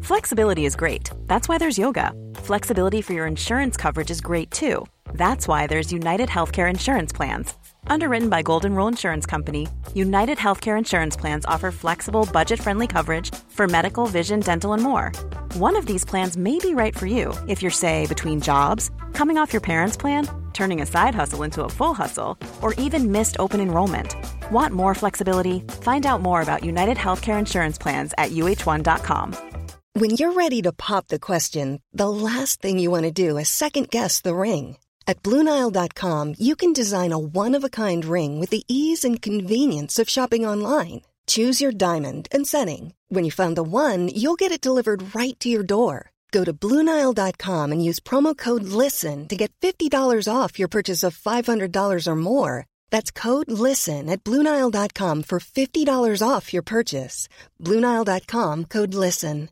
Flexibility is great. That's why there's yoga. Flexibility for your insurance coverage is great too. That's why there's United Healthcare Insurance Plans. Underwritten by Golden Rule Insurance Company, United Healthcare Insurance Plans offer flexible, budget-friendly coverage for medical, vision, dental, and more. One of these plans may be right for you if you're, say, between jobs, coming off your parents' plan, turning a side hustle into a full hustle, or even missed open enrollment. Want more flexibility? Find out more about United Healthcare Insurance Plans at uh1.com. When you're ready to pop the question, the last thing you want to do is second-guess the ring. At BlueNile.com, you can design a one-of-a-kind ring with the ease and convenience of shopping online. Choose your diamond and setting. When you find the one, you'll get it delivered right to your door. Go to BlueNile.com and use promo code LISTEN to get $50 off your purchase of $500 or more. That's code LISTEN at BlueNile.com for $50 off your purchase. BlueNile.com, code LISTEN.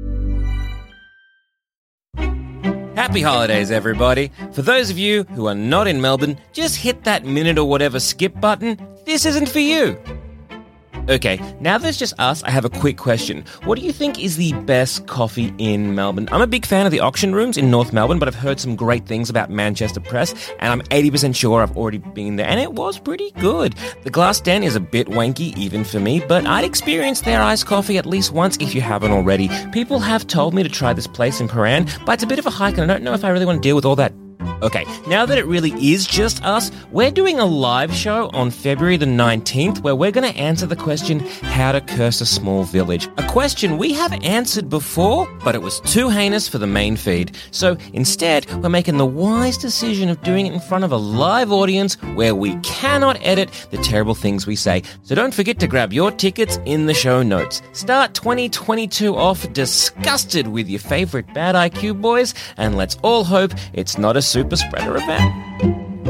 Happy holidays, everybody. For those of you who are not in Melbourne, just hit that minute or whatever skip button. This isn't for you. Okay, now there's just us, I have a quick question. What do you think is the best coffee in Melbourne? I'm a big fan of the auction rooms in North Melbourne, but I've heard some great things about Manchester Press, and I'm 80% sure I've already been there, and it was pretty good. The Glass Den is a bit wanky, even for me, but I'd experienced their iced coffee at least once if you haven't already. People have told me to try this place in Paran, but it's a bit of a hike, and I don't know if I really want to deal with all that. Okay, now that it really is just us, we're doing a live show on February the 19th where we're going to answer the question, how to curse a small village. A question we have answered before, but it was too heinous for the main feed. So instead, we're making the wise decision of doing it in front of a live audience where we cannot edit the terrible things we say. So don't forget to grab your tickets in the show notes. Start 2022 off disgusted with your favorite Bad IQ boys, and let's all hope it's not a super spreader event.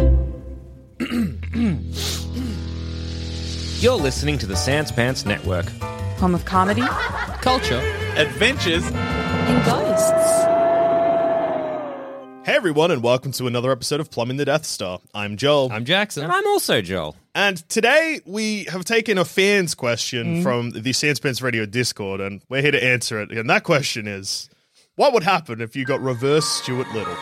You're listening to the Sans Pants Network. Home of comedy, culture, adventures, and ghosts. Hey everyone, and welcome to another episode of Plumbing the Death Star. I'm Joel. I'm Jackson. And I'm also Joel. And today we have taken a fan's question from the Sans Pants Radio Discord, and we're here to answer it. And that question is, what would happen if you got reverse Stuart Little?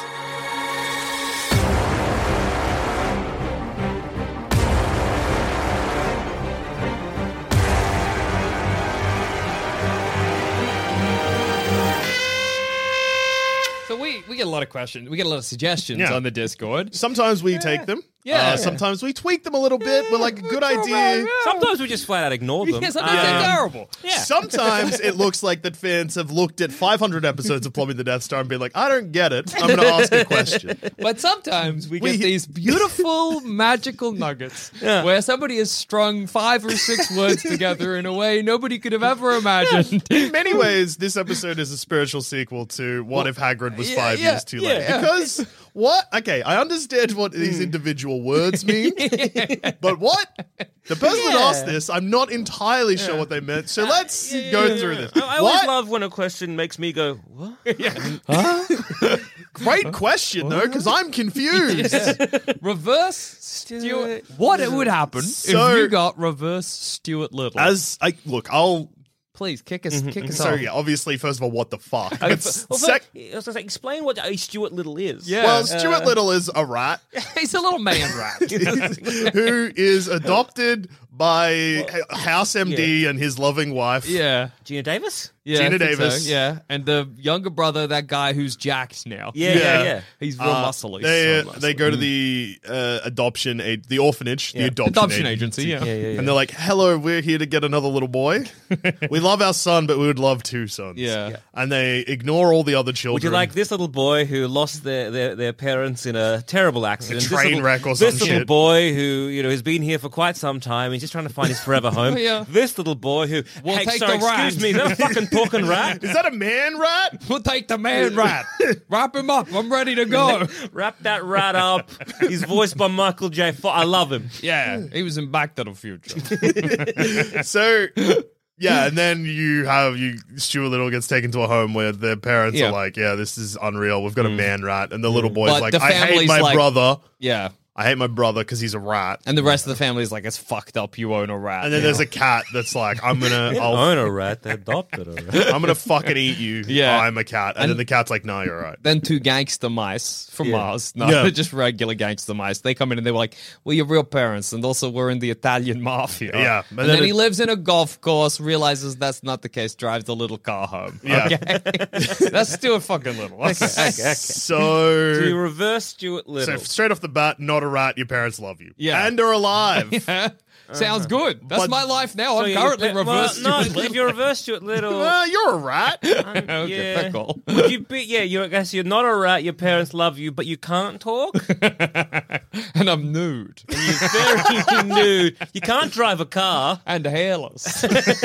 We get a lot of questions. We get a lot of suggestions on the Discord. Sometimes we take them. Sometimes we tweak them a little bit. We're like, a good idea. Sometimes we just flat out ignore them. Yeah, sometimes they're terrible. Yeah. Sometimes it looks like that fans have looked at 500 episodes of Plumbing the Death Star and been like, I don't get it. I'm going to ask a question. But sometimes we get these beautiful, magical nuggets where somebody has strung 5 or 6 words together in a way nobody could have ever imagined. In many ways, this episode is a spiritual sequel to What If Hagrid Was 5 years too late. Because what? Okay, I understand what these individual words mean, but what? The person that asked this, I'm not entirely sure what they meant, so let's go through this. I always love when a question makes me go, what? Great question, though, because I'm confused. Reverse Stuart. What it would happen if you got reverse Stuart Little? I'll... Please, kick us So, off. obviously, first of all, what the fuck? Explain what a Stuart Little is. Yeah. Well, Stuart Little is a rat. He's a little man rat. who is adopted by House MD and his loving wife. Yeah. Gina Davis? Yeah, Gina I think Davis. So, yeah. And the younger brother, that guy who's jacked now. Yeah. He's real muscly. They go to the the orphanage, the adoption agency. And they're like, hello, we're here to get another little boy. We love our son, but we would love 2 sons. Yeah. And they ignore all the other children. Would you like this little boy who lost their parents in a terrible accident? Train wreck or some This little shit. boy who, has been here for quite some time. He's just trying to find his forever home. This little boy who... We'll take sorry, the rat. excuse me, is that a fucking talking rat? Is that a man rat? We'll take the man rat. Wrap him up. I'm ready to go. Wrap that rat up. He's voiced by Michael J. Fox. I love him. Yeah. He was in Back to the Future. So... Yeah, and then Stuart Little gets taken to a home where their parents are like, this is unreal. We've got a man rat. And the little boy's But like, the I hate family's my like- brother. Yeah. I hate my brother because he's a rat. And the rest of the family is like, it's fucked up, you own a rat. And then there's a cat that's like, I'll own a rat. They adopted a rat. I'm gonna fucking eat you. Yeah. I'm a cat. And then the cat's like, no, you're right. Then 2 gangster mice from Mars. No, Yeah. just regular gangster mice. They come in and they were like, well, your real parents, and also we're in the Italian mafia. Yeah. And then he lives in a golf course, realizes that's not the case, drives the little car home. Yeah. Okay? That's Stuart fucking Little. Okay. So you reverse Stuart Little. So straight off the bat, not a rat. Your parents love you. Yeah. And are alive. Yeah. Sounds good. That's But- my life now. So I'm your currently pa- reversed. well, no, Stuart if you reverse Stuart Little, You're a rat. Okay, yeah. fair call. Would you be? Yeah, I guess you're not a rat. Your parents love you, but you can't talk. And I'm nude. You're very nude. You can't drive a car. And hairless.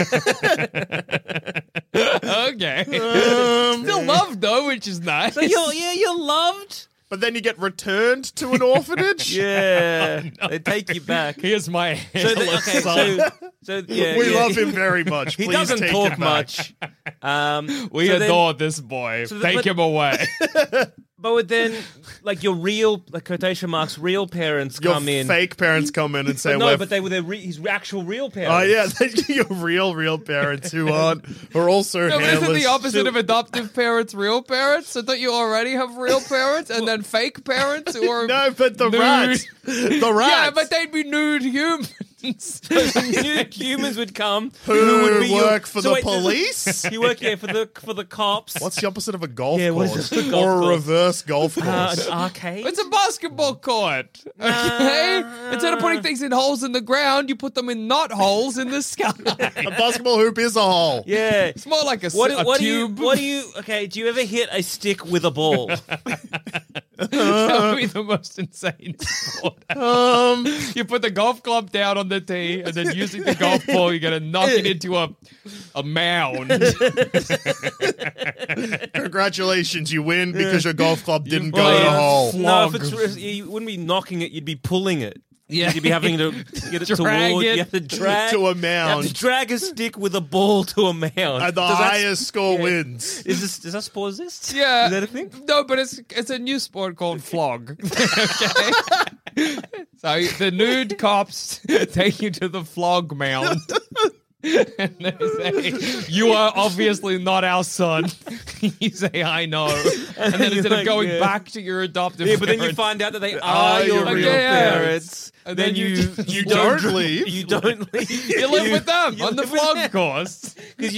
Okay. Still loved though, which is nice. So you're loved. But then you get returned to an orphanage. Yeah, they take you back. Here's my So hairless okay, son. so yeah, We yeah. love him very much. He Please doesn't take talk him back. much. We so then- adore this boy. so Take but- him away. But then, like your real, like quotation marks, real parents Your come in. fake parents come in and say, But no, we're but they were his actual real parents. Oh yeah, your real parents who are also No, but isn't hairless. the opposite of adoptive parents real parents? So don't you already have real parents and then fake parents who are No, but the nude? rats, the rats. Yeah, but they'd be nude humans. New humans would come who would be work for the wait, police. You work for the cops. What's the opposite of a golf Yeah, what course is a golf or a course? reverse golf course? An arcade? It's a basketball court. Okay? Instead of putting things in holes in the ground, you put them in not holes in the sky. A basketball hoop is a hole. Yeah. It's more like a What do tube. you okay, do you ever hit a stick with a ball? That would be the most insane sport. You put the golf club down on the tee, and then using the golf ball, you're going to knock it into a mound. Congratulations, you win because your golf club didn't go played in a hole. No, Flog. you wouldn't be knocking it, you'd be pulling it. Yeah. You'd be having to get it Drag toward. it You have to drag to a You have to mound. drag a stick with a ball to a mound. And the Does that- highest score wins. Does that sport exist? Yeah. Is that a thing? No, but it's a new sport called flog. Okay? So the nude cops take you to the flog mound. And they say, you are obviously not our son. You say, I know. And then you're instead like, of going yeah. back to your adoptive Yeah, but then you parents- find out that they are your your real real parents. And then then you don't leave. You don't leave. you live with them you on the live with flog them. course. Because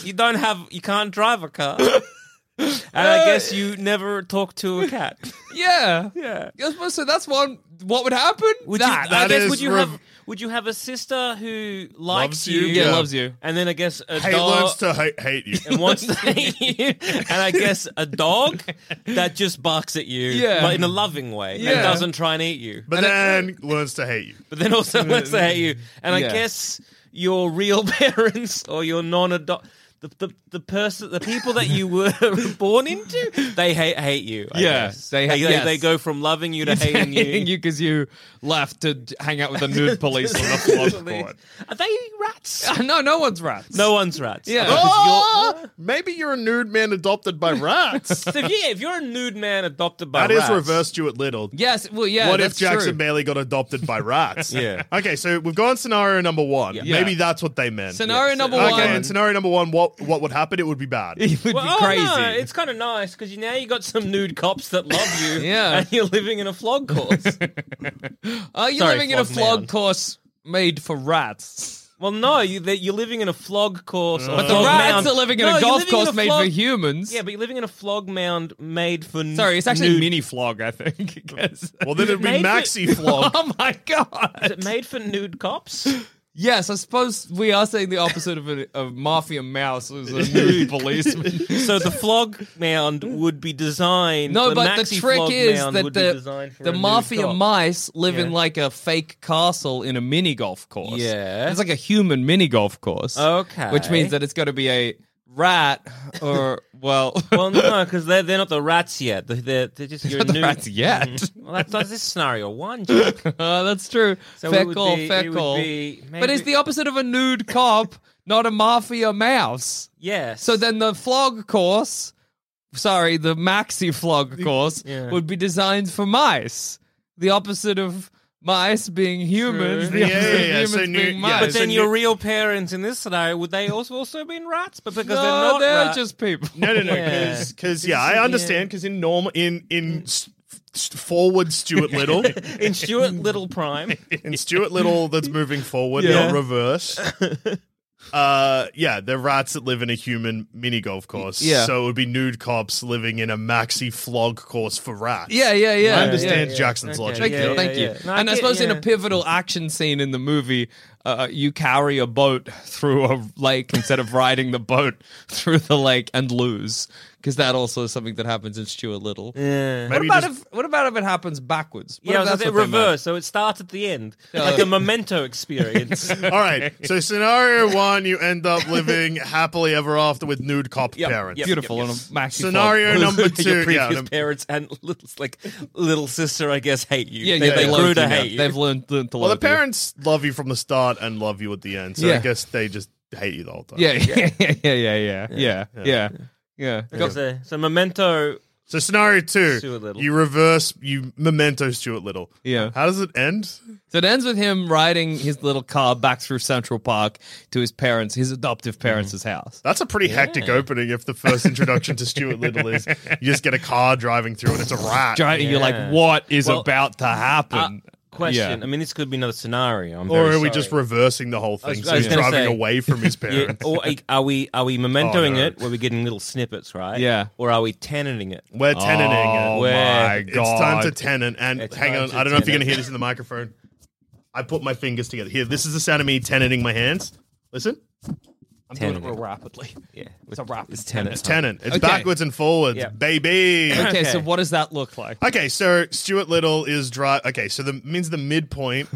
you can't drive a car. And I guess you never talk to a cat. Yeah. Yeah. So that's one. What would happen? Would that. you, I that guess is would you have a sister who likes Loves you? you? Yeah, loves you. And then I guess a Learns dog to hate you. and wants to hate you. And I guess a dog that just barks at you Yeah. but in a loving way Yeah. and doesn't try and eat you. But then learns to hate you. But then also wants to hate you. And I Yeah. guess your real parents or your non-adopt the people that you were born into, they hate you. I Yeah, guess. yes. They go from loving you to hating you. because you left to hang out with the nude police on the flog court. Are they rats? No one's rats. No one's rats. Yeah. Oh, maybe you're a nude man adopted by rats. So if you're a nude man adopted by That is rats, reverse Stuart Little. Yes. Well, yeah. What if that's Jackson true. Bailey got adopted by rats? Yeah. Okay, so we've gone scenario number one. Yeah. Maybe that's what they meant. Scenario number Okay, one. and scenario number one, what would happen? It would be bad. It would Well, be crazy. No, it's kind of nice because now you got some nude cops that love you. Yeah. And you're living in a flog course. Are you Sorry, living in a flog flog mound. course made for rats? Well, no, you're living in a flog course. But the rats are living in a golf course made for humans. Yeah, but you're living in a flog mound made for. Sorry, it's actually nude. mini flog, I think. Well, then it'd be Made for- maxi flog. Oh my Is god! it made for nude cops? Yes, I suppose we are saying the opposite of a mafia mouse is a nude policeman. So the flog mound would be designed. No, the but the maxi trick flog is mound that would be designed for the a nude mafia cop. mice live in Yeah. like a fake castle in a mini golf course. Yeah. It's like a human mini golf course. Okay. Which means that it's got to be a rat or, well... Well, no, because they're not the rats yet. They're just your not the nude. rats yet. Well, that's this scenario one. Jack. That's true. So fair it would call, be- fair it would call. be But maybe- it's the opposite of a nude cop, not a mafia mouse. Yes. So then the flog course, sorry, the maxi flog course Yeah. would be designed for mice. the opposite of mice being humans. The Yeah, opposite of yeah, humans so being yeah, mice. But then so your real parents in this scenario, would they also been rats? But because no, they're not rats. just people. No, Yeah. because I understand because in normal in forward Stuart Little in Stuart Little Prime. in Stuart Little that's moving forward, Yeah. not reverse. They're rats that live in a human mini golf course. Yeah. So it would be nude cops living in a maxi flog course for rats. Yeah. I understand yeah. Jackson's Okay. logic. Thank you. No, And I get- suppose in a yeah. pivotal action scene in the movie, you carry a boat through a lake instead of riding the boat through the lake and lose. Because that also is something that happens in Stuart Little. Yeah. Maybe What about if it happens backwards? What Yeah, if so that's they what they meant? reverse, so it starts at the end, like a memento experience. All right. So scenario 1, you end up living happily ever after with nude cop Yep, parents. yep. Beautiful on a maxi Scenario flog. number Your 2. previous Yeah, parents and little sister, I guess, hate you. Yeah, they learned grew to you now. hate you. They've learned to love well, the you. parents love you from the start and love you at the end. So Yeah. I guess they just hate you the whole time. Yeah. Okay, so memento. So scenario 2, Stuart Little. you memento Stuart Little. Yeah. How does it end? So it ends with him riding his little car back through Central Park to his parents, his adoptive parents' house. That's a pretty hectic opening if the first introduction to Stuart Little is you just get a car driving through and it's a rat. You're like, what is about to happen? Question. Yeah. I mean, this could be another scenario. I'm Or very are we sorry. just reversing the whole I was- thing? I So was he's gonna driving say- away from his Yeah, parents. or are we mementoing Oh, no. it where we're getting little snippets, right? Yeah. Or are we tenanting it? We're tenanting Oh it. Where my It's god! time to tenant. And It's hang time on, to I don't know if you're going tenant. to hear this in the microphone. I put my fingers together. Here, this is the sound of me tenanting my hands. Listen. I'm doing it Tenant. real rapidly. Yeah, It's a rapid It's tenant. It's tenant. It's Okay. backwards and forwards, Yeah. baby. Okay, so Okay. what does that look like? Okay, so Stuart Little is Okay, so the means the midpoint.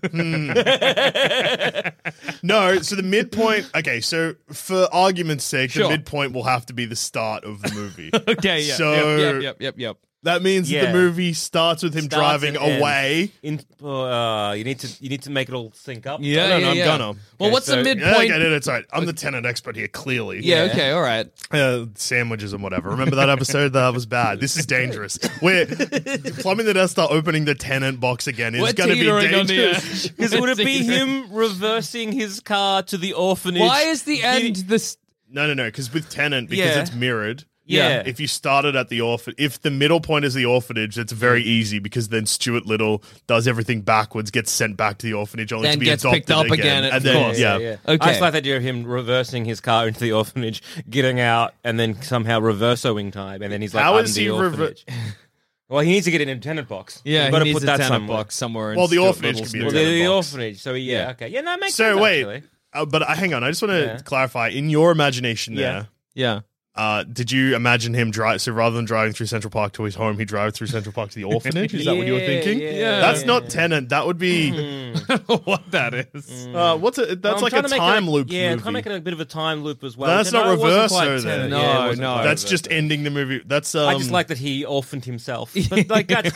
No, so the midpoint. Okay, so for argument's sake, Sure. the midpoint will have to be the start of the movie. Okay, yeah. So- Yep. That means that Yeah. the movie starts with him Starts driving and ends. away. You need to make it all sync up. Yeah, No, yeah, I'm yeah. gonna. Well, Okay, what's the so- midpoint? Yeah, okay, it's all right. I'm the tenant expert here, clearly. Yeah, Yeah. okay, all right. Sandwiches and whatever. Remember that episode? That was bad. This is dangerous. We're plumbing the Death Star, opening the tenant box again. It's We're going to be teetering on the dangerous. edge. Because would it be him reversing his car to the orphanage? Why is the end this? No, because with tenant, because Yeah. it's mirrored. Yeah. If you started at the if the middle point is the orphanage, it's very easy because then Stuart Little does everything backwards, gets sent back to the orphanage, only Then to be gets adopted picked up again, and of then, course. yeah. Okay. Okay. I just like the idea of him reversing his car into the orphanage, getting out, and then somehow reversoing time, and then he's like, How I'm is the he orphanage. Well, he needs to get an tenant box. Yeah, You've got he to needs put a that tenant somewhere. box somewhere. in Well, the Stuart orphanage Little's could be a Well, movie. tenant the box. orphanage. So yeah, okay, yeah, no, it makes So sense. wait, actually. but hang on. I just want to Yeah. clarify. In your imagination Yeah. Yeah. did you imagine him drive? So rather than driving through Central Park to his home, he drives through Central Park to the orphanage. Is that what you were thinking? Yeah. That's not tenant. That would be What that is? what's it? That's I'm like a trying to make time loop. Yeah, I'm movie. trying to make it a bit of a time loop as well. That's No, not it wasn't reverse, quite though, Tenet. then. No, Yeah, it wasn't no. quite That's reverse. just ending the movie. That's I just like that he orphaned himself. But like that.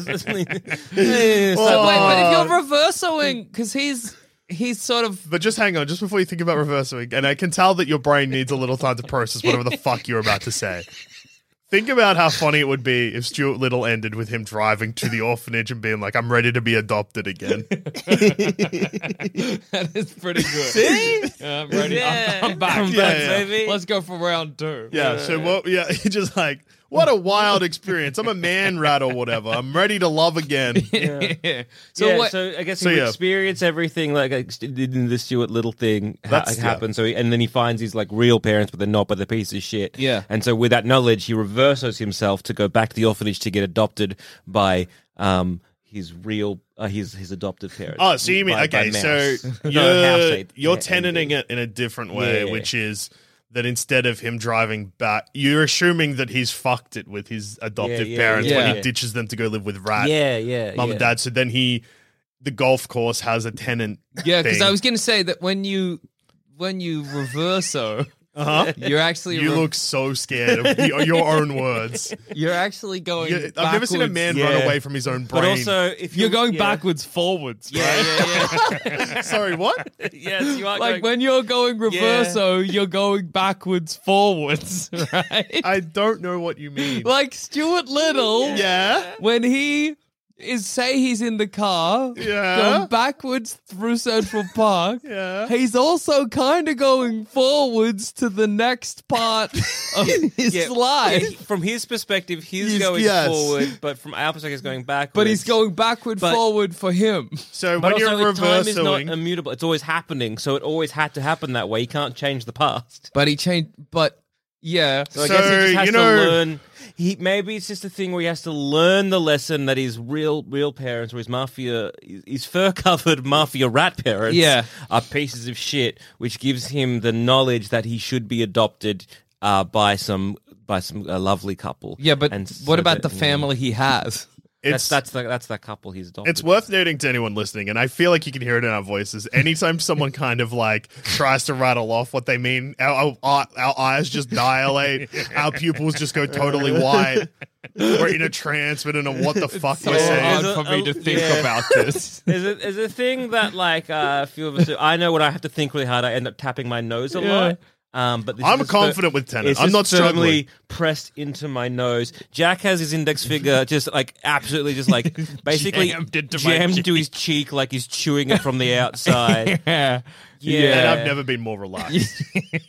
So wait, but if you're reversoing, because he's sort of. But just hang on, just before you think about reversing, and I can tell that your brain needs a little time to process whatever the fuck you're about to say. Think about how funny it would be if Stuart Little ended with him driving to the orphanage and being like, I'm ready to be adopted again. That is pretty good. See? I'm ready. Yeah. I'm back. I'm back, baby. Let's go for round 2. Yeah, so what, yeah, you're just like, what a wild experience. I'm a man rat or whatever. I'm ready to love again. So yeah, what? so I guess So, he yeah. experience everything like in the Stuart Little thing That's- yeah. happens. So and then he finds his like real parents, but they're not, but they're pieces of shit. Yeah. And so with that knowledge, he reverses himself to go back to the orphanage to get adopted by his real his adoptive parents. Oh, so you mean, By okay, Mouse. so No, House you're yeah, tenanting it in a different way, Yeah. which is that instead of him driving back, you're assuming that he's fucked it with his adoptive Yeah, yeah, parents when yeah. he ditches them to go live with Rat, yeah, mum yeah. and dad. So then the golf course has a tenant. Yeah, because thing. I was going to say that when you reverso, you're actually You look so scared of your own words. you're actually going. I've never seen a man Yeah. run away from his own brain. But also, if You're going yeah. backwards, forwards. Yeah, right? yeah, Sorry, what? yeah. Yes, you are Like going. when you're going reverso, you're going backwards, forwards, right? I don't know what you mean. Like Stuart Little, Yeah. when he is say he's in the car, Yeah. going backwards through Central Park. Yeah. He's also kind of going forwards to the next part of his life. Yeah, from his perspective, he's Yes, going yes. forward, but from our perspective, he's going backwards. But he's going backward, But- forward for him. So But when you're also, time is not reversing, immutable. It's always happening, so it always had to happen that way. You can't change the past. But he changed. But yeah. So I guess he just has you to know- learn. Maybe it's just a thing where he has to learn the lesson that his real parents or his fur-covered mafia rat parents Yeah. are pieces of shit, which gives him the knowledge that he should be adopted by some lovely couple. Yeah, but And so what about that- the family he has? it's That's that couple he's adopted. It's worth noting to anyone listening, and I feel like you can hear it in our voices. Anytime someone kind of like tries to rattle off what they mean, our eyes just dilate, our pupils just go totally white. We're in a trance, we don't know what the fuck So we're saying. hard for me to think yeah. about this. There's a thing that like a few of us do. I know when I have to think really hard, I end up tapping my nose a lot. But this I'm is confident with Tenet. It's I'm not just firmly struggling. pressed into my nose. Jack has his index finger just like absolutely just like basically Jammed into my jammed cheek. to his cheek like he's chewing it from the outside. Yeah. Yeah. And I've never been more relaxed.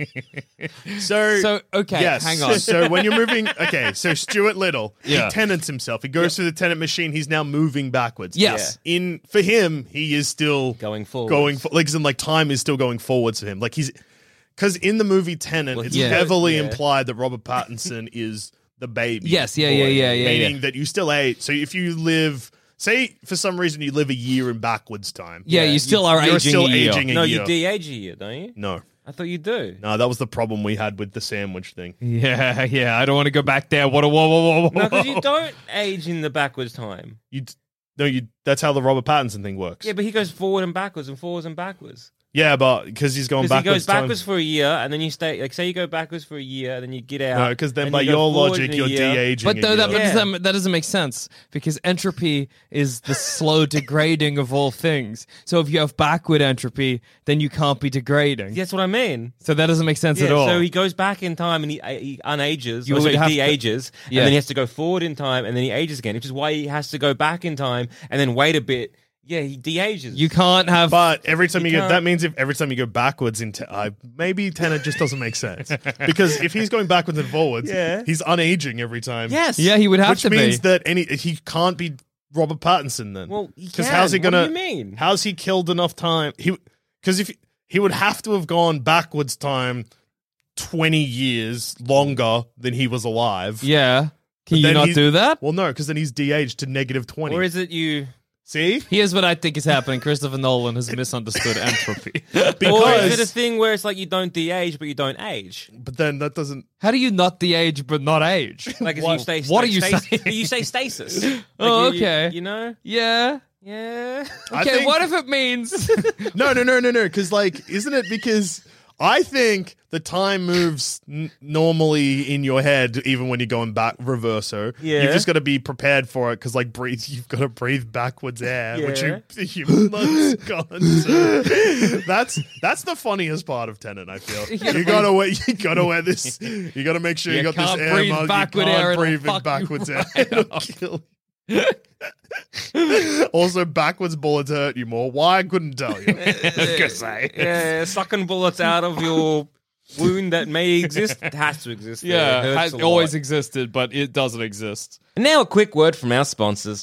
So, okay, yes. hang on. So when you're moving, okay, so Stuart Little, Yeah. he tenants himself. He goes through the tenant machine. He's now moving backwards. Yes. For him, he is still Going forwards. like time is still going forwards for him. Like because in the movie Tenet, Well, it's yeah. heavily Yeah. implied that Robert Pattinson is the baby. Yes, yeah, boy, yeah. Meaning that you still age. So if you live, say for some reason you live a year in backwards time. Yeah, you still are You're aging still a year. aging a No, year. you de-age a year, don't you? No. I thought you do. No, that was the problem we had with the sandwich thing. Yeah. I don't want to go back there. Whoa. No, because you don't age in the backwards time. That's how the Robert Pattinson thing works. Yeah, but he goes forward and backwards and forwards and backwards. Yeah, but because he's going Because he backwards. goes backwards for a year, and then you stay. Like, say you go backwards for a year, and then you get out. No, because then and by you go your forward logic, in a you're year. de-aging. But a year. Yeah. that doesn't make sense because entropy is the slow degrading of all things. So if you have backward entropy, then you can't be degrading. That's what I mean. So that doesn't make sense at all. So he goes back in time and he unages. You You would he have to- de-ages, Yeah. and then he has to go forward in time, and then he ages again, which is why he has to go back in time and then wait a bit. Yeah, he de-ages. You can't have. But every time you go, can't- that means if every time you go backwards into, maybe Tenet just doesn't make sense because if he's going backwards and forwards, Yeah. he's unaging every time. Yes. Yeah, he would have which to means be. that he can't be Robert Pattinson then. Well, he because can. how's he What do gonna? you mean? How's he killed enough time? Because if he would have to have gone backwards time 20 years longer than he was alive. Yeah. Can you then not he's- do that? Well, no, because then he's de-aged to -20. Or is it you? See? Here's what I think is happening. Christopher Nolan has misunderstood entropy. Or is it a Because, thing where it's like you don't de-age, but you don't age? but then that doesn't. How do you not de-age but not age? Like if What- you stay. what are you stasis- saying? You say stasis. Oh, Like, okay. You know? Yeah. Yeah. I Okay, think- what if it means... No. Because, like, isn't it because I think the time moves normally in your head, even when you're going back reverso. Yeah. You've just got to be prepared for it because, like, you've got to breathe backwards air, which Yeah. the human lungs can't do. That's the funniest part of Tenet, I feel. You gotta wear this. You gotta make sure you got this can't air breathe mask. backward You air, can't it'll breathe in fuck you backwards air. right It'll up. kill you. Also, backwards bullets hurt you more. Why? I couldn't tell you. Because Yeah, sucking bullets out of your wound that may exist. It has to exist. there. It Yeah, hurts has a lot. always existed, but it doesn't exist. And now a quick word from our sponsors.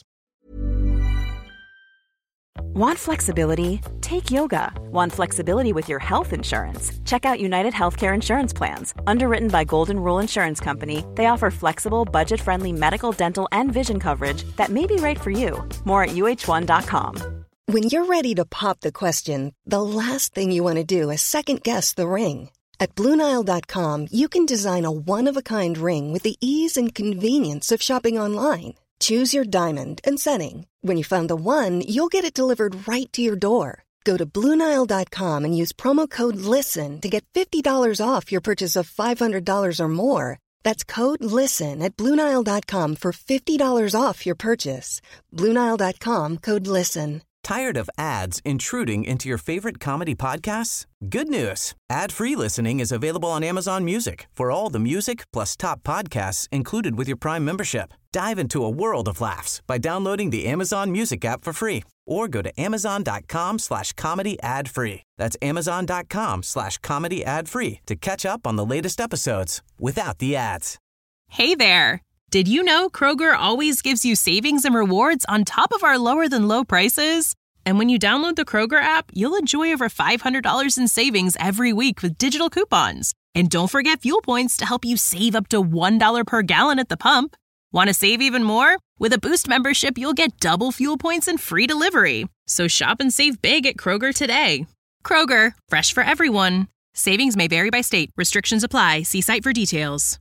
Want flexibility? Take yoga. Want flexibility with your health insurance? Check out United Healthcare Insurance Plans. Underwritten by Golden Rule Insurance Company, they offer flexible, budget-friendly medical, dental, and vision coverage that may be right for you. More at uh1.com. When you're ready to pop the question, the last thing you want to do is second-guess the ring. At BlueNile.com, you can design a one-of-a-kind ring with the ease and convenience of shopping online. Choose your diamond and setting. When you find the one, you'll get it delivered right to your door. Go to BlueNile.com and use promo code LISTEN to get $50 off your purchase of $500 or more. That's code LISTEN at BlueNile.com for $50 off your purchase. BlueNile.com, code LISTEN. Tired of ads intruding into your favorite comedy podcasts? Good news. Ad-free listening is available on Amazon Music for all the music plus top podcasts included with your Prime membership. Dive into a world of laughs by downloading the Amazon Music app for free or go to amazon.com/comedy ad free. That's amazon.com/comedy ad free to catch up on the latest episodes without the ads. Hey there! Did you know Kroger always gives you savings and rewards on top of our lower than low prices? And when you download the Kroger app, you'll enjoy over $500 in savings every week with digital coupons. And don't forget fuel points to help you save up to $1 per gallon at the pump. Want to save even more? With a Boost membership, you'll get double fuel points and free delivery. So shop and save big at Kroger today. Kroger, fresh for everyone. Savings may vary by state. Restrictions apply. See site for details.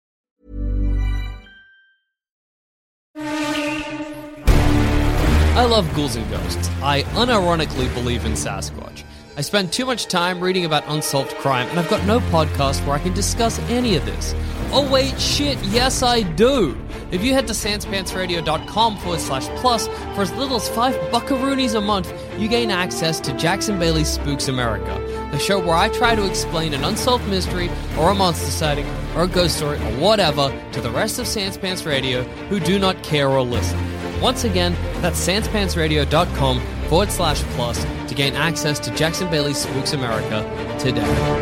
I love ghouls and ghosts. I unironically believe in Sasquatch. I spend too much time reading about unsolved crime, and I've got no podcast where I can discuss any of this. Oh wait, shit, yes I do! If you head to sanspantsradio.com/plus for as little as $5 a month, you gain access to Jackson Bailey's Spooks America, the show where I try to explain an unsolved mystery, or a monster sighting, or a ghost story, or whatever, to the rest of Sanspants Radio who do not care or listen. Once again, that's sanspantsradio.com/plus to gain access to Jackson Bailey's Spooks America today.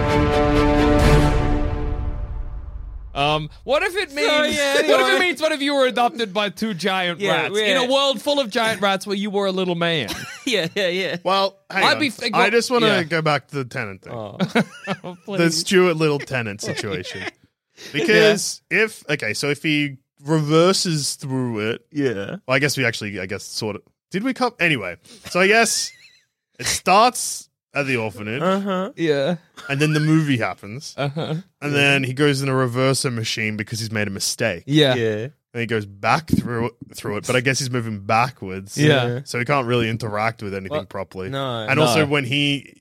What if it means? What if it means? What if you were adopted by two giant rats in a world full of giant rats where you were a little man? Yeah. Well, hang on. I just want to go back to the tenant thing. The Stuart Little tenant situation. Because if he reverses through it, well, I guess sort of did we come anyway? So I guess it starts at the orphanage, and then the movie happens, and then he goes in a reverser machine because he's made a mistake, and he goes back through it, but I guess he's moving backwards, so he can't really interact with anything properly. Also when he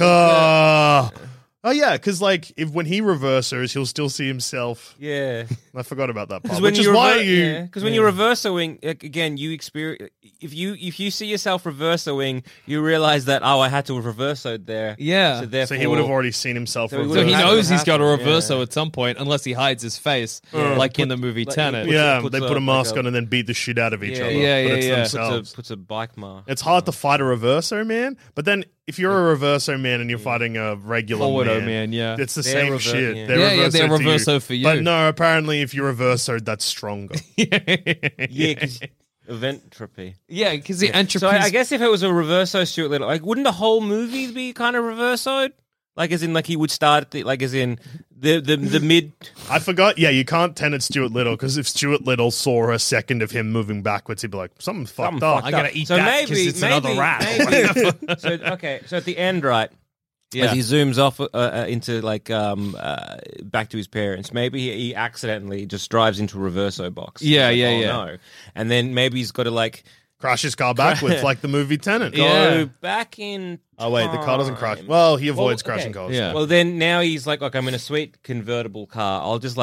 because when he reverses, he'll still see himself. Yeah, I forgot about that part. Which is why because when you're reversoing, again, you experience if you see yourself reversoing, you realize that I had to reverso there. Yeah, so he would have already seen himself. So he knows he's got a reverso at some point, unless he hides his face, like in the movie Tenet. They put a mask on and then beat the shit out of each other. It's puts a bike mask. It's hard to fight a reverso man, but then if you're a reverso man and you're fighting a regular man, it's the same shit. Yeah. They're reverso for you. But no, apparently if you're reverso, that's stronger. Because eventropy. Yeah, because the entropy. So I guess if it was a reverso Stuart Little, wouldn't the whole movie be kind of reversoed? As in, he would start at the mid. I forgot. Yeah, you can't Tenet Stuart Little because if Stuart Little saw a second of him moving backwards, he'd be like, "Something fucked up. I gotta eat that because it's another rat." So at the end, right? As he zooms off into back to his parents, maybe he accidentally just drives into a reverso box. No, and then maybe he's got to crash his car backwards, like the movie Tenet. Go back in. Oh wait, the car doesn't crash. Well, he avoids crashing cars. Yeah. Well, then now he's like, I'm in a sweet convertible car. I'll just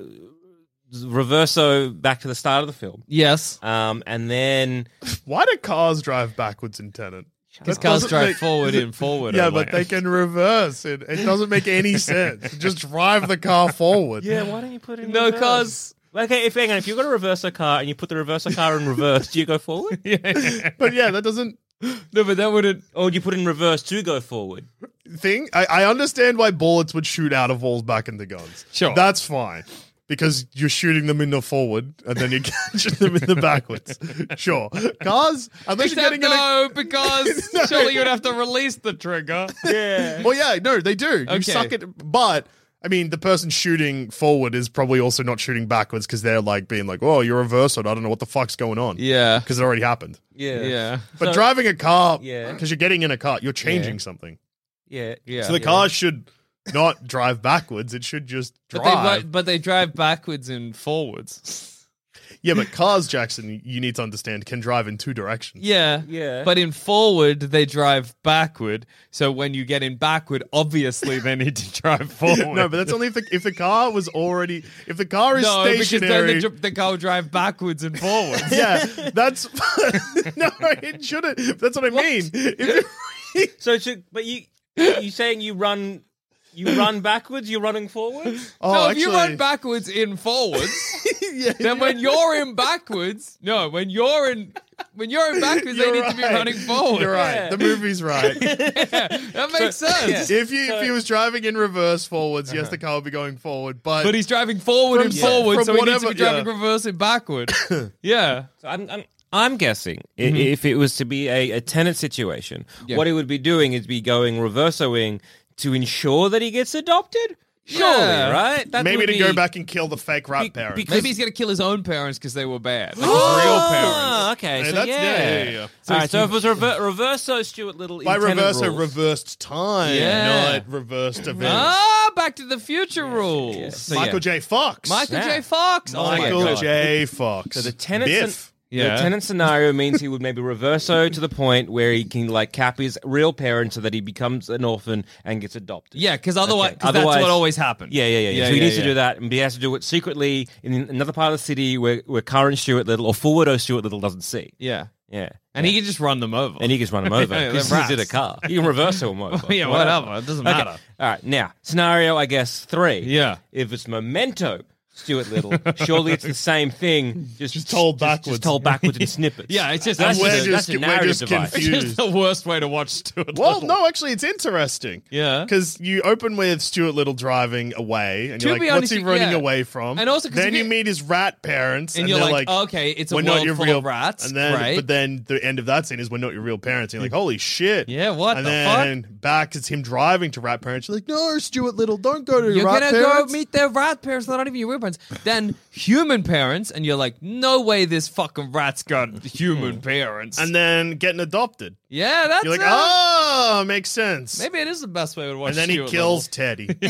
reverso back to the start of the film. Yes. And then why do cars drive backwards in Tenet? Because cars drive forward and forward. Yeah, but they can reverse it. It doesn't make any sense. Just drive the car forward. Yeah, why don't you put it in no reverse? Cars. Okay, if you've got a reverser car and you put the reverser car in reverse, do you go forward? But that doesn't. No, but that wouldn't. Or do you put it in reverse to go forward? I understand why bullets would shoot out of walls back into guns. Sure, that's fine. Because you're shooting them in the forward and then you're catching them in the backwards. Sure. Cars, unless you're getting because surely you'd have to release the trigger. Yeah. Well, no, they do. You suck it. But, I mean, the person shooting forward is probably also not shooting backwards because they're being oh, you're reversed. I don't know what the fuck's going on. Yeah. Because it already happened. Yeah. But driving a car, because you're getting in a car, you're changing something. Yeah. So the car should not drive backwards. It should just drive. But they drive backwards and forwards. Yeah, but cars, Jackson, you need to understand, can drive in two directions. Yeah. But in forward, they drive backward. So when you get in backward, obviously they need to drive forward. No, but that's only if the car was already... If the car is stationary... because then the car will drive backwards and forwards. Yeah, that's... No, it shouldn't. That's what I mean. But you saying you run... You run backwards, you're running forwards? Oh, no, if actually, you run backwards in forwards, then when you're in backwards, when you're in backwards, they need to be running forward. You're right. Yeah. The movie's right. That makes sense. If he was driving in reverse forwards, yes, the car would be going forward. But But he's driving forward From- and forward, from so he needs to whatever- be driving yeah. reverse and backward. Yeah. So I'm guessing if it was to be a tenant situation, Yeah. what he would be doing is be going reversoing to ensure that he gets adopted? Surely, Yeah. right? That maybe would to be- go back and kill the fake rat Be- parent. because- Maybe he's going to kill his own parents because they were bad. Like his real parents. Oh, okay. Yeah, So that's- yeah. yeah. All right, so if it was reverso Stuart Little in By tenant reverse, rules. reversed time, Yeah. not reversed events. Ah, Back to the Future rules. So, Michael yeah. J. Fox. Michael Yeah. J. Fox. Oh my Michael God. J. Fox. So the tenant Biff. Yeah. The tenant scenario means he would maybe reverso to the point where he can like cap his real parents so that he becomes an orphan and gets adopted. Yeah, because otherwise, Okay. 'cause that's what always happened. Yeah. Yeah, So he yeah, needs yeah. to do that, and he has to do it secretly in another part of the city where current Stuart Little or forwardo Stuart Little doesn't see. Yeah. Yeah. And he can just run them over. And he can just run him over Yeah, because they're he's in a rats. car. You can reverse him over. Yeah, whatever. It doesn't matter. All right, now, scenario, I guess, 3. Yeah. If it's Memento Stuart Little, surely it's the same thing. Just told backwards. Just told backwards in snippets. Yeah, it's just That's we're just a- just- that's a we're narrative just device. confused. It's just the worst way to watch Stuart Well, Little. no, actually, it's interesting. Yeah. Because you open with Stuart Little driving away, and To you're be like, what's honest, he running yeah. away from? And also 'cause then if you you- meet his rat parents, And you're they're like, okay, it's a we're not world your full real of rats, And then, right? But then the end of that scene is we're not your real parents. And you're like, holy shit. Yeah, what And the then back, it's him driving to rat parents. You're like, no, Stuart Little, don't go to your You're rat gonna parents. go meet their rat parents, they're not even your real parents. Then human parents, and you're like, no way this fucking rat's got human parents. And then getting adopted. yeah, that's You're like, oh, makes sense. maybe it is the best way to watch And then he Stuart kills Little. Teddy.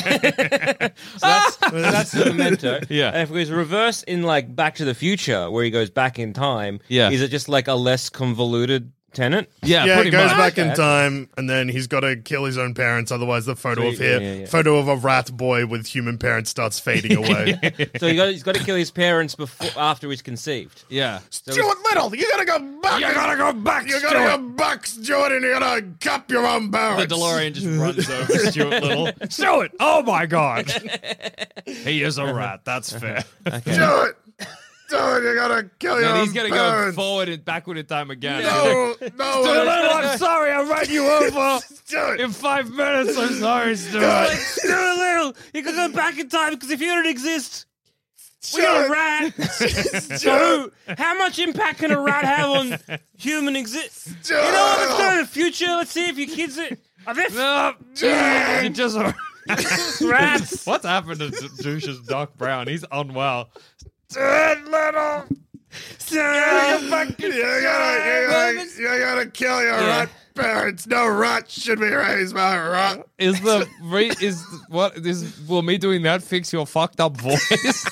That's the Memento. Yeah. And if it was reverse in like Back to the Future, where he goes back in time, Yeah. is it just like a less convoluted tenant? Yeah, Yeah, pretty it goes much. back in Okay. time, and then he's got to kill his own parents. Otherwise, the photo of Sweet, him, yeah. photo of a rat boy with human parents starts fading away. So he's got to kill his parents after he's conceived. Yeah. Stuart Little, you gotta go back. You gotta go back. You gotta go back, Stuart, and you gotta cap your own The parents. DeLorean just runs over Stuart Little. Stuart! Oh my god! He is a rat, that's fair. Stuart, Stuart, you gotta kill your And own he's gonna go parents. forward and backward in time again. No, Stuart no, Little, I'm sorry, I ran you over Stuart. in 5 minutes. I'm sorry, Stuart. Stuart Little, you can go back in time because if you don't exist, we Stuart. got a rat. So how much impact can a rat have on human exist? You know what? Let's go to the future. Let's see if your kids are they No, you just rats. What's happened to Douche's Doc Brown? He's unwell. Stuart Little. You gotta kill your rat parents. No rat should be raised by a rat. Will me doing that fix your fucked up voice?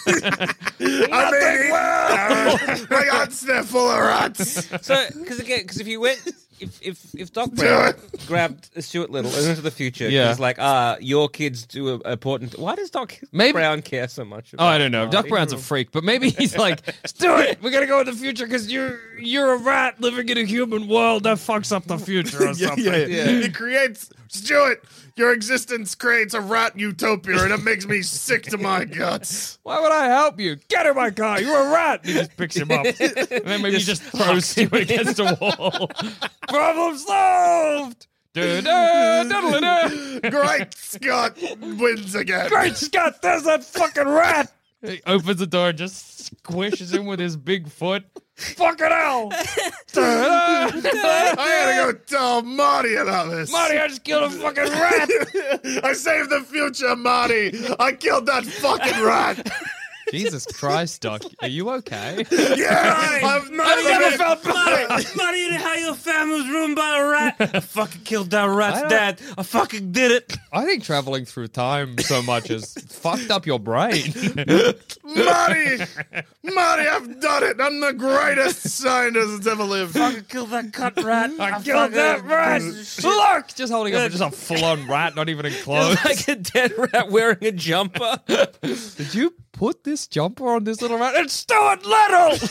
My guts, they're full of rats. So, because if you went, if Doc Brown grabbed Stuart Little and into the future, Yeah. it's like, your kids do a important. Why does Doc Maybe- Brown care so much? Oh, About I don't know. Doc Marty? Brown's a freak, but maybe he's like, Stuart, we gotta go in the future because you're a rat living in a human world that fucks up the future or something. It creates, Stuart, your existence creates a rat utopia, and it makes me sick to my guts. Why would I help you? Get in my car. You're a rat. And he just picks him up. And then maybe he just throws Stuart against a wall. Problem solved. Da-da-da-da-da. Great Scott wins again. Great Scott, there's that fucking rat. He opens the door and just squishes him with his big foot. Fucking hell. Da-da. I gotta go tell Marty about this. Marty, I just killed a fucking rat. I saved the future, Marty. I killed that fucking rat. Jesus Christ, Doc. Are you okay? Yeah, I've never felt Marty, you know how your family was ruined by a rat? I fucking killed that rat's dad. I fucking did it. I think traveling through time so much has fucked up your brain. Marty, I've done it. I'm the greatest scientist that's ever lived. Fucking killed that cut rat. I killed that rat. Look! Just holding up just a full-on rat, not even in clothes. It's like a dead rat wearing a jumper. Did you put this jumper on this little rat? It's Stuart Little!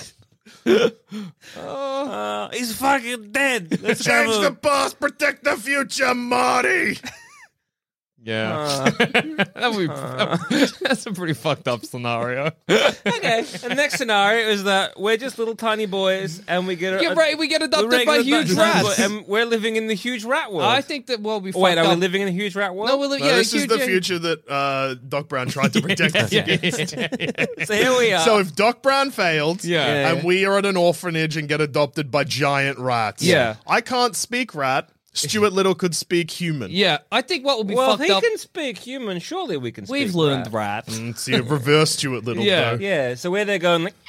He's fucking dead. Let's Change have the past, protect the future, Marty. Yeah. That's a pretty fucked up scenario. Okay, and the next scenario is that we're just little tiny boys, and we get we get adopted by huge rats. and we're living in the huge rat world. I think that we Wait, fucked are we up. living in a huge rat world? No, This is the future that Doc Brown tried to protect us against. So here we are. So if Doc Brown failed, Yeah. and we are at an orphanage and get adopted by giant rats, Yeah. I can't speak rat. Stuart Little could speak human. Yeah, I think what will be well, fucked he up. can speak human. Surely we can. We've speak learned rat. rat. See a reverse Stuart Little, Yeah. though. Yeah. So where they're going like.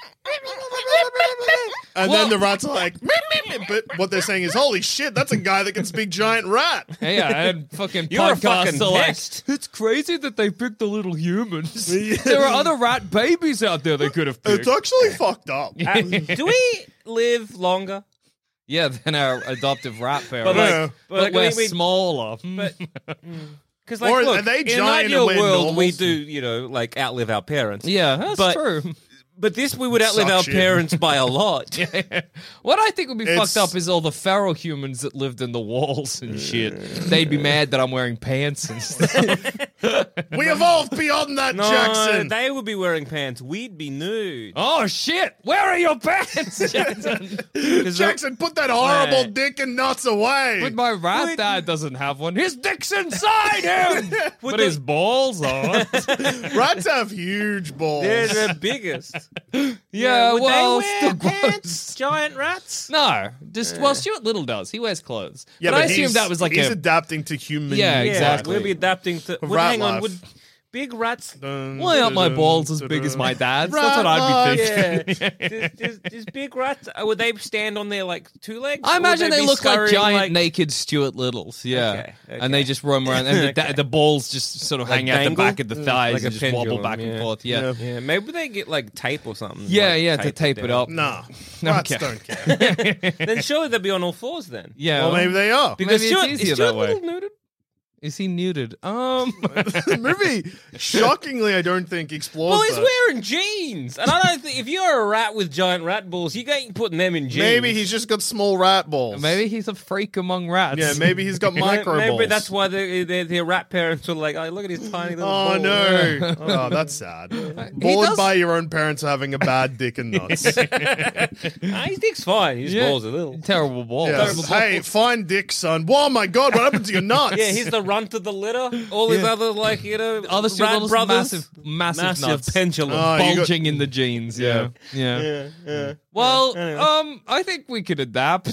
And then the rats are like, "Meep, meep, meep." But what they're saying is, holy shit, that's a guy that can speak giant rat. Yeah, and fucking You're a podcasts fucking are like, pest. it's crazy that they picked the little humans. There are other rat babies out there they could have picked. It's actually fucked up. Do we live longer? Yeah, than our adoptive rat parents. like- but like, we're smaller. Because Or look, are they in giant an and ideal we're world, we normals? do, like outlive our parents. Yeah, that's But- true. But this we would outlive Suck our shit. parents by a lot. What I think would be It's- fucked up is all the feral humans that lived in the walls and shit. They'd be mad that I'm wearing pants and stuff. We evolved beyond that, No, Jackson. they would be wearing pants. We'd be nude. Oh shit! Where are your pants, Jackson? Jackson, put that horrible Right. dick and nuts away. But my rat dad doesn't have one. His dick's inside him, but his balls are. Rats have huge balls. They're the biggest. Yeah, would well, they wear still gross. pants? Giant rats? No, just well, Stuart Little does. He wears clothes. Yeah, but I he's- assumed that was like he's a. adapting to human. Yeah, Yeah, exactly. We'll be adapting to. Would, rat hang on, life. would big rats? Why aren't my balls as big as my dad's? That's what I'd be thinking. Yeah. Does big rats? Would they stand on their like two legs? I Or would imagine they be look like scurrying, giant naked Stuart Littles, yeah, Okay, and they just roam around, and the balls just sort of Like hang out the dangle? back of the thighs Like a and just wobble pendulum, back and yeah. forth. Yeah, Yeah, maybe they get like tape or something. yeah, like, to tape it down. up. Nah, rats Okay. don't care. Then surely they'd be on all fours then. Yeah, Well, maybe they are. Because Maybe it's Stuart, easier is Stuart that way. Little nuded? Is he nuded? The movie, shockingly, I don't think explores Well, he's that. wearing jeans, and I don't think if you're a rat with giant rat balls, you ain't putting them in jeans. Maybe he's just got small rat balls. Maybe he's a freak among rats. Yeah, maybe he's got micro Maybe balls. that's why their rat parents were like, "Oh, look at his tiny little." Oh balls." no! Oh, that's sad. Bored does- by your own parents having a bad dick and nuts. Nah, his dick's fine. His Yeah. balls are little. Terrible balls. Yeah. Hey, fine dick, son. Whoa, my God, what happened to your nuts? Yeah, he's the runt of the litter. All his other, like, Other Stuart rat Little's brothers, massive nuts. pendulum. Oh, you got- bulging in the jeans. Yeah. Well, I think we could adapt.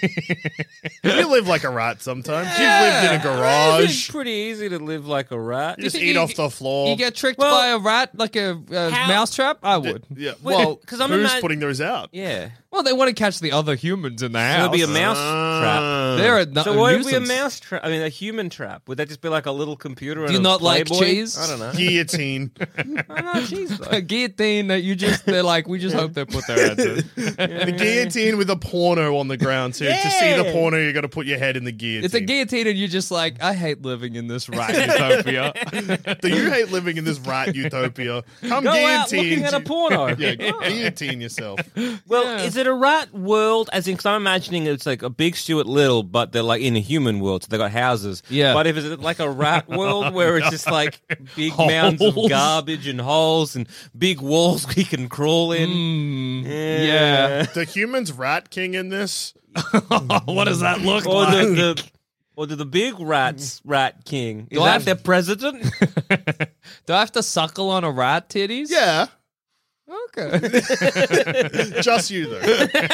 You live like a rat sometimes. You've lived in a It's garage. pretty easy to live like a rat. You just think eat you- off the floor. You get tricked Well, by a rat like a how- mousetrap? I would. Yeah. Wait, Well, 'cause I'm who's imag- putting those out? Yeah. Well, they want to catch the other humans in the house. It'll be a mouse trap. They're a, So what would be a nuisance. mouse trap? I mean, a human trap. Would that just be like a little computer? Do you and a not like Playboy? cheese? I don't know. Guillotine. I know cheese though. A guillotine that they're like, we just hope they put their heads in. The guillotine with a porno on the ground. So to see the Yeah. porno, you got to put your head in the guillotine. It's a guillotine, and you're just like, I hate living in this rat utopia. Do you hate living in this rat utopia? Come Go out guillotine. looking at a porno. Yeah, guillotine yourself. Well, Yeah. is it a rat world? As in, because I'm imagining it's like a big Stuart Little, but they're like in a human world, so they got houses. Yeah. But if it's like a rat world where it's just like big mounds of Holes. garbage and holes and big walls we can crawl in. Yeah. The human's rat king in this. What does that look Or like? or the big rats rat king. Is Do I that have- their president? Do I have to suckle on a rat titties? Yeah. Okay. Just you, though.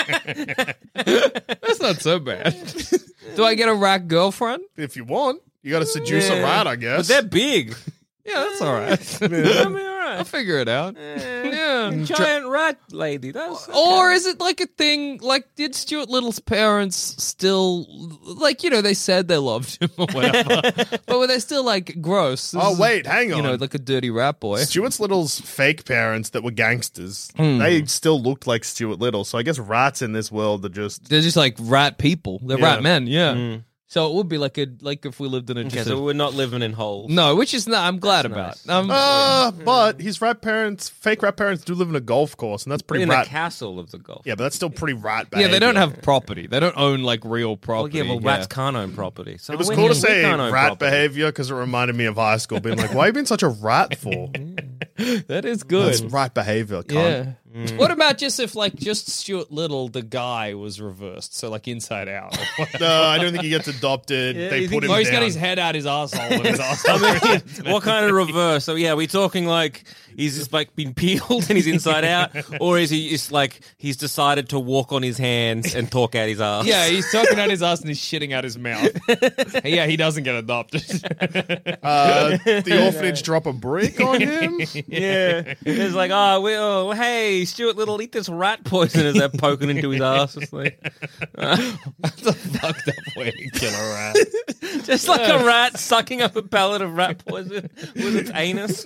That's not so bad. Do I get a rat girlfriend? If you want. You got to seduce a rat, I guess. But they're big. Yeah, that's all right. I mean, all I'll right. figure it out. Yeah. Giant rat lady. That's Or is it like a thing, like, did Stuart Little's parents still, like, they said they loved him or whatever, but were they still, like, gross? This Oh, is, wait, hang on. like a dirty rat boy. Stuart Little's fake parents that were gangsters, Hmm. they still looked like Stuart Little. So I guess rats in this world are just. They're just, like, rat people. They're Yeah. rat men, yeah. So it would be like if we lived in a Okay, just so we're not living in holes. no, which is not. I'm glad about. nice. But his fake rat parents do live in a golf course, and that's pretty in rat. the castle of the golf. Yeah, but that's still pretty rat yeah, behavior. they don't have property. They don't own like real Well, property. yeah, well, rats can't own property. So It was we cool to can't say own rat property. behavior because it reminded me of high school, being like, "Why are you being such a rat for?" That is good. That's rat behavior. Cunt. Yeah. What about just if like just Stuart Little, the guy, was reversed? So like Inside Out. No, I don't think he gets adopted. Yeah, they you put think- him Oh, he's down. got his head out his asshole. And his asshole. What kind of reverse? So yeah, we talking like he's just like been peeled and he's inside out, or is he just like he's decided to walk on his hands and talk out his ass? Yeah, he's talking out his ass and he's shitting out his mouth. Yeah, he doesn't get adopted. The orphanage drop a brick on him. yeah. It's like hey, Stuart Little, eat this rat poison as they're poking into his ass. It's like, That's a fucked up way to kill a rat. just like a rat sucking up a pellet of rat poison with its anus.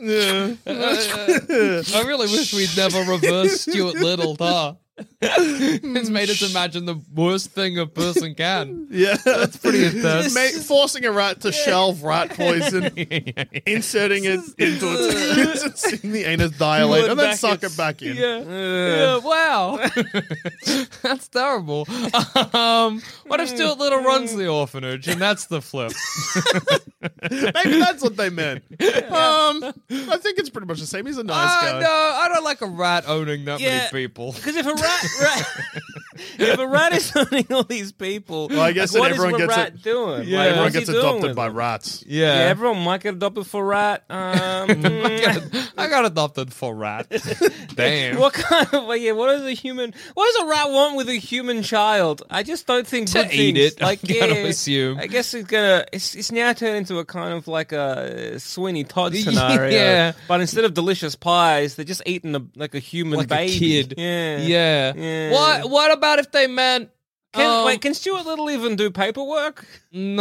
I really wish we'd never reversed Stuart Little, huh? It's made us imagine the worst thing a person can. Yeah, that's pretty intense. Forcing a rat to shelve rat poison, inserting it into its seeing the anus dilate, and then suck it back in. Yeah, wow. That's terrible. What if Stuart Little runs the orphanage and that's the flip? Maybe that's what they meant. I think it's pretty much the same. He's a nice guy. No, I don't like a rat owning that Yeah. many people. Because if a if a rat is owning all these people, Well, I guess like, that what everyone is the gets rat doing? Yeah. Like, Everyone what's he gets doing adopted with by them? rats. Yeah, everyone might get adopted for rat. I got adopted for rat. Damn. What kind of what does a rat want with a human child? I just don't think To good eat things. it, Like, I'm gonna assume. I guess it's now turned into a kind of like a Sweeney Todd scenario. Yeah. But instead of delicious pies, they're just eating like a human Like baby. a kid. Yeah. Yeah. What about if they meant Can Stuart Little even do paperwork? No.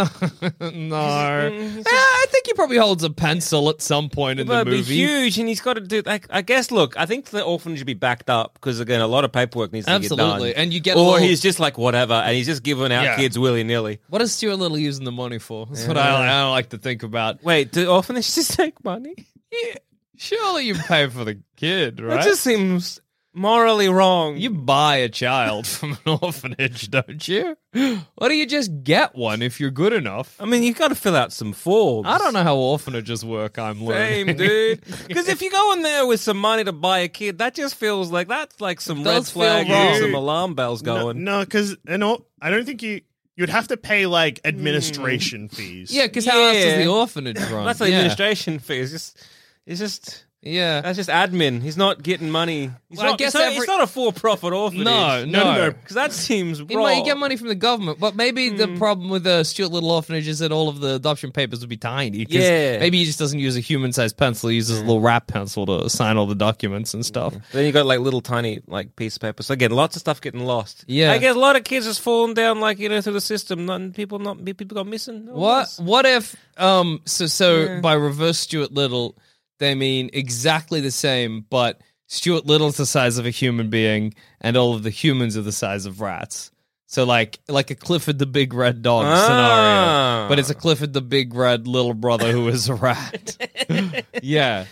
I think he probably holds a pencil at some point in the But it'd be movie. huge, and he's got to do. Like, I guess. Look, I think the orphanage should be backed up because again, a lot of paperwork needs to Absolutely. get done. And you get a or little- he's just like whatever, and he's just giving out Yeah. kids willy nilly. What is Stuart Little using the money for? That's what I like to think about. Wait, do orphanages just take money? Yeah, surely you pay for the kid, right? That just seems morally wrong. You buy a child from an orphanage, don't you? Why do you just get one if you're good enough? I mean, you've got to fill out some forms. I don't know how orphanages work, I'm learning. Same, dude. Because if you go in there with some money to buy a kid, that just feels like that's like some red does feel flag, wrong. and some alarm bells going. No, because I don't think you'd have to pay like administration fees. Yeah, because how else does Yeah. the orphanage run? That's the Yeah. administration fee. It's just. Yeah. That's just admin. He's not getting money. He's Well, I not, guess it's not a for-profit orphanage. No. Because that seems You wrong. might get money from the government, but maybe the problem with the Stuart Little orphanage is that all of the adoption papers would be tiny. 'Cause Yeah. maybe he just doesn't use a human-sized pencil. He uses a little rat pencil to sign all the documents and stuff. Then you got like little tiny like piece of paper. So again, lots of stuff getting lost. Yeah. I guess a lot of kids just falling down like through the system. People got missing. What if so by reverse Stuart Little they mean exactly the same, but Stuart Little's the size of a human being and all of the humans are the size of rats. So like a Clifford the Big Red Dog scenario, but it's a Clifford the Big Red little brother who is a rat. Yeah.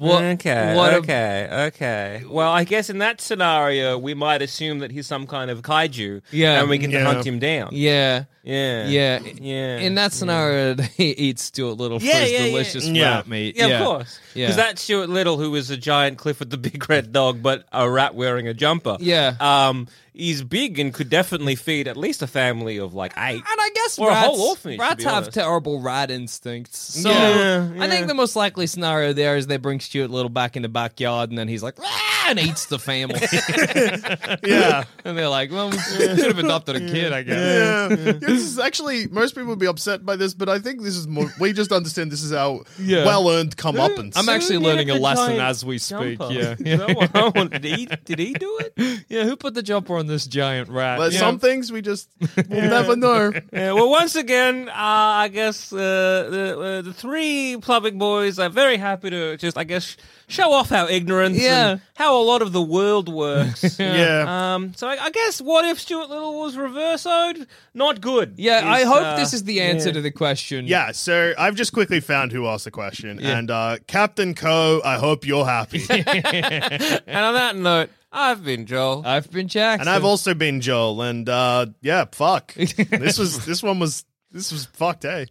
Okay. Well, I guess in that scenario, we might assume that he's some kind of kaiju. Yeah. And we get to hunt him down. Yeah. Yeah. In that scenario, they eat Stuart Little for his delicious rat meat. Yeah, of course. Yeah. Because that's Stuart Little, who is a giant Clifford the Big Red Dog, but a rat wearing a jumper. Yeah. He's big and could definitely feed at least a family of like 8. And I guess Or a rats, whole orphanage, to rats be have honest. terrible rat instincts. So Yeah, I think the most likely scenario there is they bring Stuart Little back in the backyard and then he's like, "Rah!" and eats the family. Yeah. And they're like, well, we should have adopted a kid, I guess. Yeah. This is actually, most people would be upset by this, but I think this is more, we just understand this is our well-earned comeuppance. I'm actually Who learning had a the lesson giant as we speak. jumper? Yeah. Is that what I wanted? Did he do it? Yeah, who put the jumper on this giant rat? But Yeah. some things we'll never know. Yeah, well, once again, I guess the three public boys are very happy to just, I guess, show off our ignorance Yeah. and how how a lot of the world works. Yeah. So I guess what if Stuart Little was reversoed? Not good. Yeah, I hope this is the answer to the question. Yeah, so I've just quickly found who asked the question. And Captain Co, I hope you're happy. And on that note, I've been Joel. I've been Jackson. And I've also been Joel. And yeah, fuck. This was fucked, eh?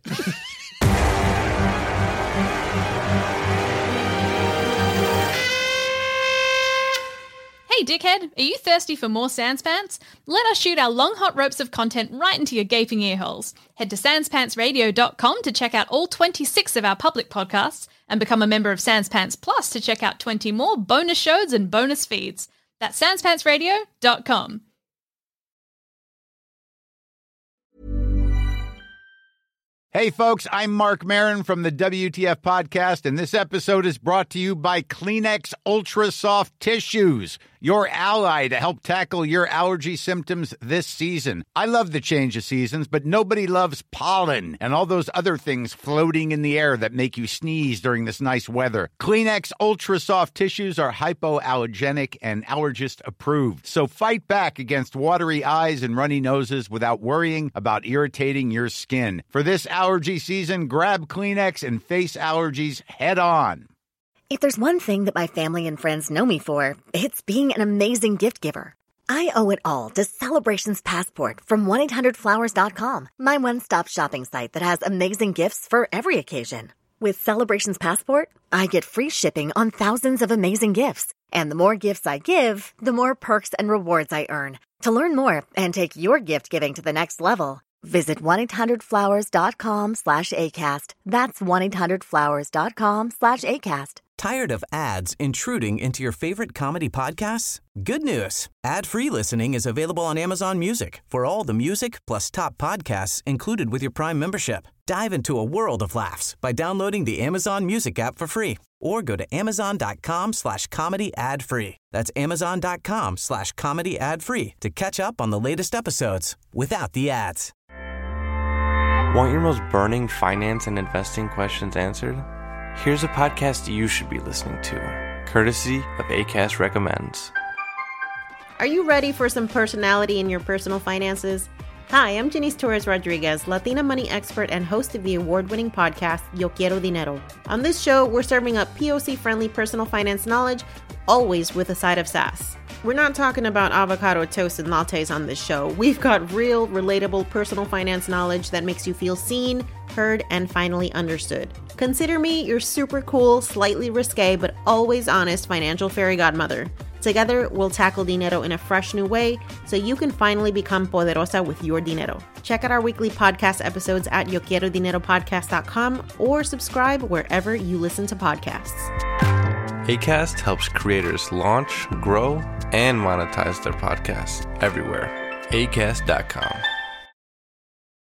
Hey dickhead, are you thirsty for more Sanspants? Let us shoot our long hot ropes of content right into your gaping earholes. Head to sanspantsradio.com to check out all 26 of our public podcasts and become a member of Sanspants Plus to check out 20 more bonus shows and bonus feeds. That's sanspantsradio.com. Hey folks, I'm Mark Maron from the WTF Podcast, and this episode is brought to you by Kleenex Ultra Soft Tissues, your ally to help tackle your allergy symptoms this season. I love the change of seasons, but nobody loves pollen and all those other things floating in the air that make you sneeze during this nice weather. Kleenex Ultra Soft Tissues are hypoallergenic and allergist approved, so fight back against watery eyes and runny noses without worrying about irritating your skin. For this allergy season, grab Kleenex and face allergies head on. If there's one thing that my family and friends know me for, it's being an amazing gift giver. I owe it all to Celebrations Passport from 1-800-Flowers.com, my one-stop shopping site that has amazing gifts for every occasion. With Celebrations Passport, I get free shipping on thousands of amazing gifts. And the more gifts I give, the more perks and rewards I earn. To learn more and take your gift giving to the next level, visit 1-800-Flowers.com/ACAST. That's 1-800-Flowers.com/ACAST. Tired of ads intruding into your favorite comedy podcasts? Good news. Ad-free listening is available on Amazon Music for all the music plus top podcasts included with your Prime membership. Dive into a world of laughs by downloading the Amazon Music app for free or go to amazon.com/comedy ad-free. That's amazon.com/comedy ad-free to catch up on the latest episodes without the ads. Want your most burning finance and investing questions answered? Here's a podcast you should be listening to, courtesy of Acast Recommends. Are you ready for some personality in your personal finances? Hi, I'm Janice Torres Rodriguez, Latina money expert and host of the award-winning podcast, Yo Quiero Dinero. On this show, we're serving up POC-friendly personal finance knowledge, always with a side of sass. We're not talking about avocado toast and lattes on this show. We've got real, relatable personal finance knowledge that makes you feel seen, heard, and finally understood. Consider me your super cool, slightly risque, but always honest financial fairy godmother. Together, we'll tackle dinero in a fresh new way so you can finally become poderosa with your dinero. Check out our weekly podcast episodes at YoQuieroDineroPodcast.com or subscribe wherever you listen to podcasts. Acast helps creators launch, grow, and monetize their podcasts everywhere. Acast.com.